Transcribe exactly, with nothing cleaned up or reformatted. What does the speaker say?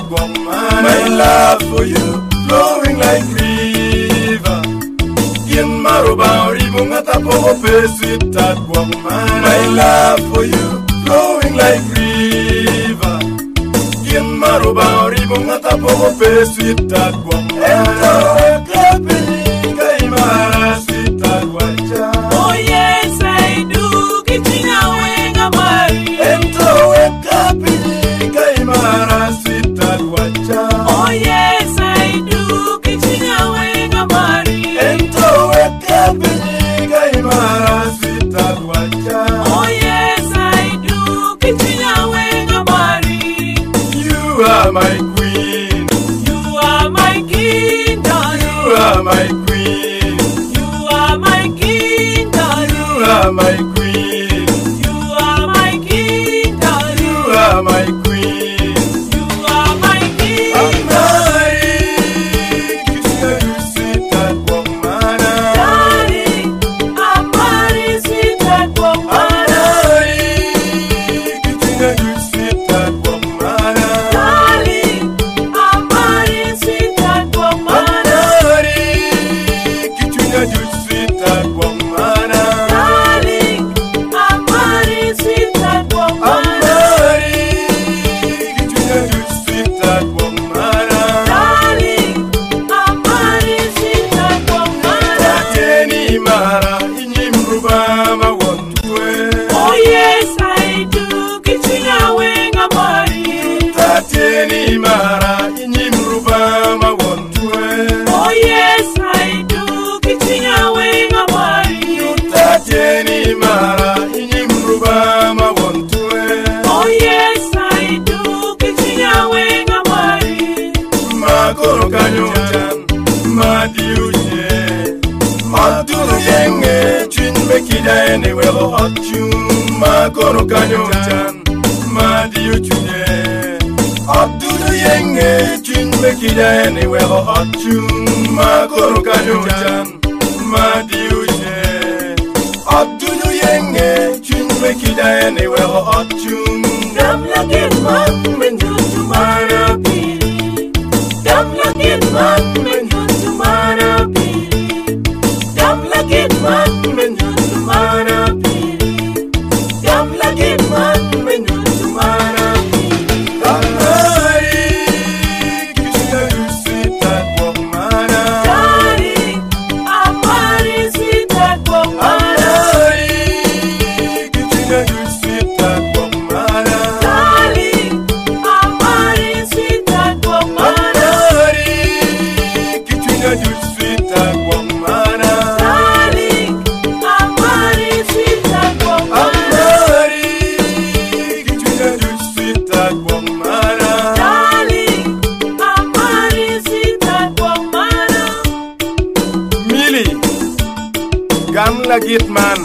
Guamana. My love for you flowing like river. Gin maruba ribunga tapo pe sweet at Guamana. My love for you flowing like river. Gin maruba ribunga tapo pe sweet at Guamana. Oh yes, I do. Kitina wenga mari. Ento wekapili kaimara sweetheart wacha. Oh yes, I do. Kitina wenga mari. Ento wekapili kaimara sweetheart wacha. Oh yes, I do. Kitina wenga mari. You are my queen. You are my king, darling. You are my queen. You are my king, darling. You are my queen. You are my king, darling. You are my queen. You are my king. Amai, kisha you sweetheart Guamana. Darling, Amari, sweetheart Guamana. Amai, kisha you sweetheart Guamana. Darling, Amari, sweetheart Guamana. Amari, kisha you sweetheart Guamana. Darling, Amari, sweetheart Guamana. Amari, kisha you sweetheart Guamana. Darling, Amari, sweetheart Guamana. Tateni mara inyimruba mawontwe. Oh yes, I do. Kichina wenga mari. Tateni mara inyimruba mawontwe. Oh yes, I do. Kichina wenga mari. Tateni mara inyimruba mawontwe. Oh yes, I do. Kichina wenga mari. Makoro kanyochan madiuche. Matulu yenge chin mekida anywhere hot you. Makoro kanyochan madiuche. Matulu yenge chin mekida anywhere hot you. Makoro kanyochan madiuche. Matulu yenge chin mekida anywhere hot you. Dam lagin man menjutu mana pili. Dam lagin man menjutu mana pili. Dam lagin man menjutu mana pili. Dam lagin man menjutu mana pili. Amari, kisha you sweetheart Guamana. Darling, Amari, sweetheart Guamana. Amari, kisha you sweetheart Guamana. Darling, Amari, sweetheart Guamana. Amari, kisha you sweetheart Guamana. Darling, Amari, sweetheart Guamana. Amari, kisha you sweetheart Guamana. Darling, Amari, sweetheart Guamana. Mili, gamla gitman,